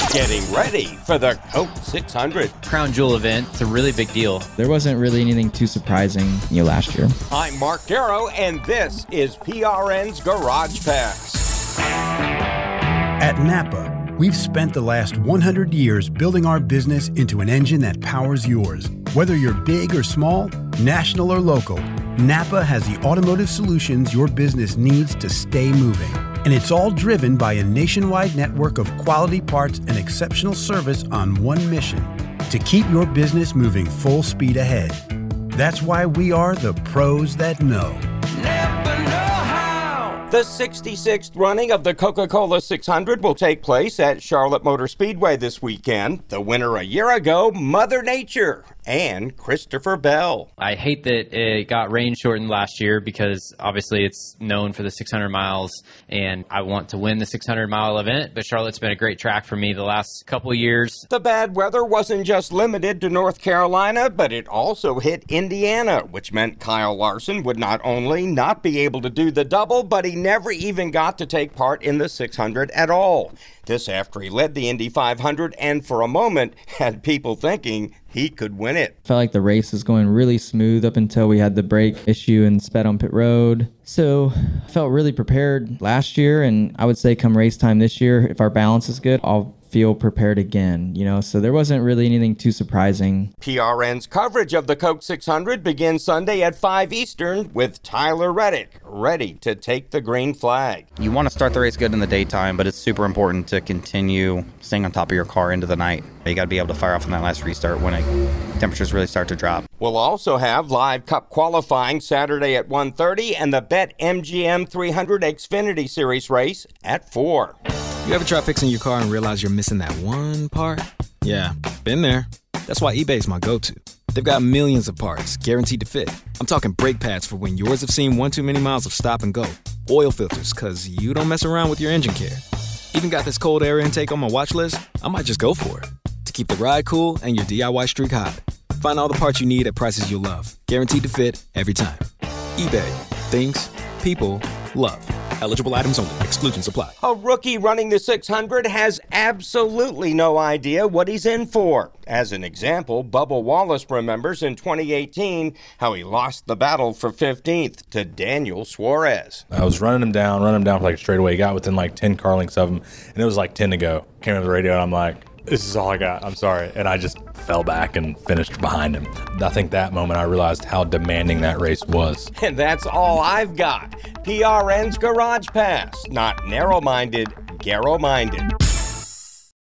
getting ready for the Coke 600. Crown Jewel event. It's a really big deal. There wasn't really anything too surprising, last year. I'm Mark Darrow, and this is PRN's Garage Pass. At Napa, we've spent the last 100 years building our business into an engine that powers yours. Whether you're big or small, national or local, Napa has the automotive solutions your business needs to stay moving. And it's all driven by a nationwide network of quality parts and exceptional service on one mission: to keep your business moving full speed ahead. That's why we are the pros that know. The 66th running of the Coca-Cola 600 will take place at Charlotte Motor Speedway this weekend. The winner a year ago, Mother Nature and Christopher Bell. I hate that it got rain shortened last year because obviously it's known for the 600 miles, and I want to win the 600-mile event, but Charlotte's been a great track for me the last couple of years. The bad weather wasn't just limited to North Carolina, but it also hit Indiana, which meant Kyle Larson would not only not be able to do the double, but he never even got to take part in the 600 at all. This after he led the Indy 500 and for a moment had people thinking he could win it. Felt like the race was going really smooth up until we had the brake issue and sped on pit road. So I felt really prepared last year, and I would say come race time this year, if our balance is good, I'll feel prepared again, so there wasn't really anything too surprising. PRN's coverage of the Coke 600 begins Sunday at 5 Eastern with Tyler Reddick ready to take the green flag. You want to start the race good in the daytime, but it's super important to continue staying on top of your car into the night. You got to be able to fire off on that last restart when temperatures really start to drop. We'll also have live Cup qualifying Saturday at 1:30 and the BetMGM 300 Xfinity Series race at 4. You ever try fixing your car and realize you're missing that one part? Yeah, been there. That's why eBay's my go-to. They've got millions of parts, guaranteed to fit. I'm talking brake pads for when yours have seen one too many miles of stop and go. Oil filters, because you don't mess around with your engine care. Even got this cold air intake on my watch list. I might just go for it. To keep the ride cool and your DIY streak hot. Find all the parts you need at prices you'll love. Guaranteed to fit every time. eBay. Things. People. Love. Eligible items only. Exclusions apply. A rookie running the 600 has absolutely no idea what he's in for. As an example, Bubba Wallace remembers in 2018 how he lost the battle for 15th to Daniel Suarez. I was running him down for like a straightaway. He got within like 10 car lengths of him, and it was like 10 to go. Came on the radio, and I'm like, this is all I got. I'm sorry. And I just fell back and finished behind him. I think that moment I realized how demanding that race was. And that's all I've got. PRN's Garage Pass. Not narrow-minded, Garrow-minded.